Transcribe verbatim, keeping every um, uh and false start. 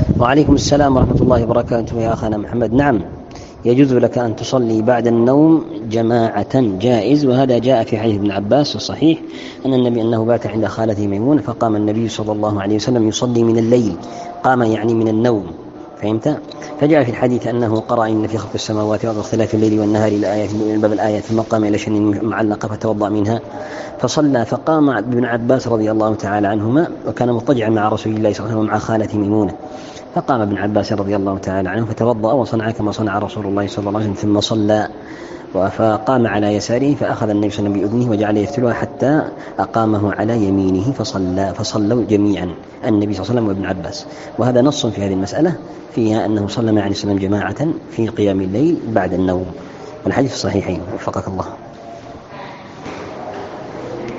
وعليكم السلام ورحمة الله وبركاته يا أخانا محمد. نعم، يجوز لك أن تصلي بعد النوم جماعة، جائز، وهذا جاء في حديث ابن عباس الصحيح أن النبي أنه بات عند خالته ميمونة فقام النبي صلى الله عليه وسلم يصلي من الليل، قام يعني من النوم، فهمت؟ فجاء في الحديث أنه قرأ إن في خلق السماوات والأرض واختلاف الليل والنهار إلى آيات من باب الآيات، ثم قام إلى شن معلقة فتوضأ منها فصلى، فقام ابن عباس رضي الله تعالى عنهما وكان مضطجعا مع رسول الله صلى الله عليه وسلم ومع خالته ميمونة، فقام ابن عباس رضي الله تعالى عنه فتوضأ وصنع كما صنع رسول الله صلى الله عليه وسلم ثم صلى، فقام على يساره فأخذ النبي صلى الله عليه وسلم بأذنه وجعل يفتلها حتى أقامه على يمينه فصلى، فصلوا جميعا النبي صلى الله عليه وسلم وابن عباس. وهذا نص في هذه المسألة فيها أنه صلى مع النبي صلى الله عليه وسلم جماعة في قيام الليل بعد النوم، والحديث الصحيحين. وفقك الله.